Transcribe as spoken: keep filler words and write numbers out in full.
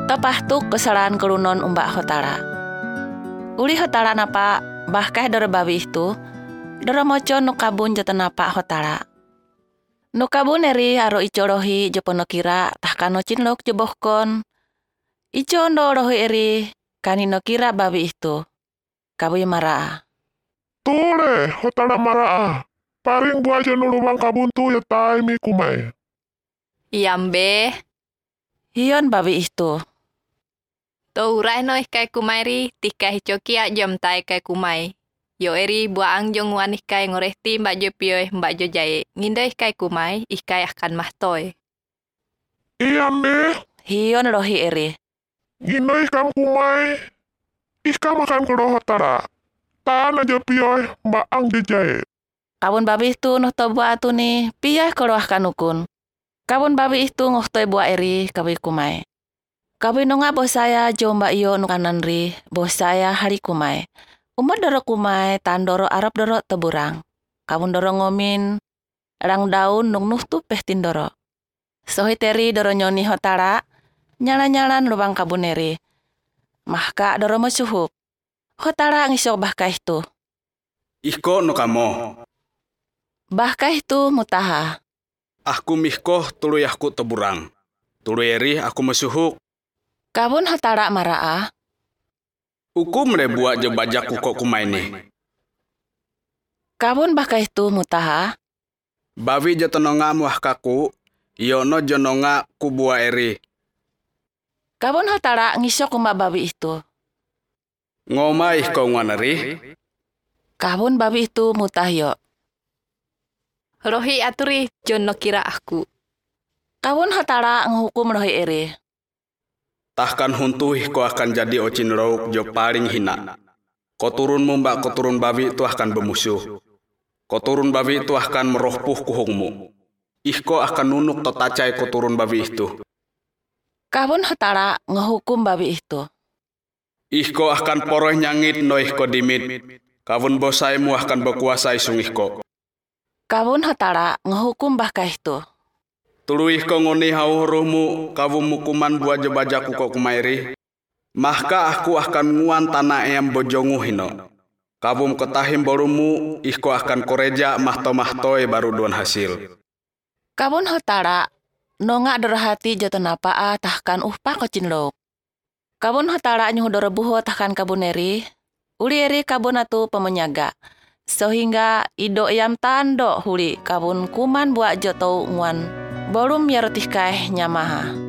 Topahtuk kesalahan kelunon umbak hotara. Uli hotara napa bahkah doro bawi itu, doro moco nukabun jatan napa hotara. Nukabun eri aro ico rohi jopono kira tahkano cinlok jobohkon. Ico ndo rohi eri kanino kira bawi itu. Kabuy mara. Tule, hotara mara. Paring buah jenu lubang kabuntu ya taimi kumai. Iyambe, Hiyon bawi itu. to urai no kai kumairi tika hicokia jom tai kai kumai. Yo eri buang jong wan kai ngoresti mbak jo pioy mbak jo jae. Ngindai kai kumai ikai akan mahtoy. Iyambe, Hiyon rohi eri. ginoi kam kumai. Ika makan kero hotara. Taan aja pioy mbak ang jejae. Kabun babi itu nuhto buah tu ni piyah keluah kanukun. Kabun babi itu nguhtoi buah eri kawi kumai. Kawi nonga bos saya jo mbak iyo nukanan ri bos saya hari kumai. Umar doro kumai tan doro arab doro teburang. Kabun doro ngomin rang daun nung nuh tu pehtin doro. Sohi teri doro nyoni hotara nyala-nyalan lubang kabun eri. Mahka doro mosuhup. Hotara ngisok bahka itu. Ihko no kamo. Bahka itu mutaha. Aku mihko tuluy aku teburang. Tuluy eri aku mesuhuk. Kabun hotara maraa. Ukum re buat je bajak kuko kumai ni. Kabun bahka itu mutaha. Bawi je tenonga muah kaku. Yono jononga ku buah eri. Kabun hotara ngisok kumba babi itu. Ngoma ihko ngwaneri. Kabun babi itu mutahyo. Rohi aturi jon no kira aku. Kabun hotara ngehukum rohi eri. Tahkan huntu ihko akan jadi ocin rauk jo paling hina. Koturun mbak koturun babi itu akan bermusuh. Koturun babi itu akan merohpuh kuhungmu. Ihko akan nunuk totacai koturun babi itu. Kabun hotara ngehukum babi itu. Ihko akan poroh nyangit no ihko dimit. Kabun bosaimu akan berkuasa isung ihko. Kabun hotara ngehukum bahka itu. Tuluih ko ngoni hau ruhmu kawum mukuman buat jebajak kuko kumairi. Mahka aku akan nguan tanah yang bojongu hino. Kawum ketahim borumu ihko akan koreja mahto-mahtoy baru duan hasil. Kabun hotara nonga dorhati joto napaa tahkan uhpa kocinlok. Kabun hotara nyuh dorobuho tahkan kabun eri. Uli eri kabun atu pemenyaga. Sehingga ido yam tando huli kabun kuman buat joto nguan. Borum ya rotih kaeh nyamaha.